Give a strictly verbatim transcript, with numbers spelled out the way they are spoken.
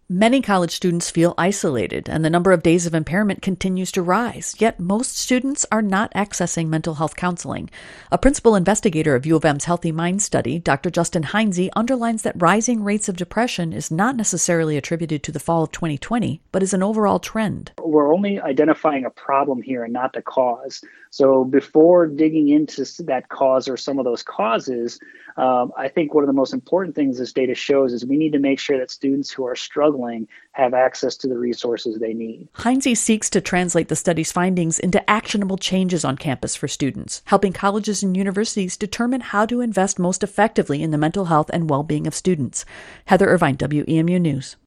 Many college students feel isolated, and the number of days of impairment continues to rise. Yet most students are not accessing mental health counseling. A principal investigator of U of M's Healthy Minds study, Doctor Justin Heinze, underlines that rising rates of depression is not necessarily attributed to the fall of twenty twenty, but is an overall trend. We're only identifying a problem here and not the cause. So before digging into that cause or some of those causes, um, I think one of the most important things this data shows is we need to make sure that students who are struggling have access to the resources they need. Heinze seeks to translate the study's findings into actionable changes on campus for students, helping colleges and universities determine how to invest most effectively in the mental health and well-being of students. Heather Irvine, W E M U News.